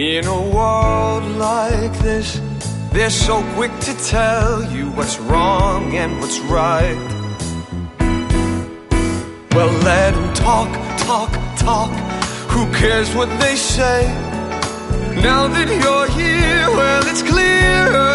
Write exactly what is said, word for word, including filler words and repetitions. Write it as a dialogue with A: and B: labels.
A: In a world like this, they're so quick to tell you what's wrong and what's right. Well, let them talk, talk, talk. Who cares what they say? Now that you're here, well, it's clear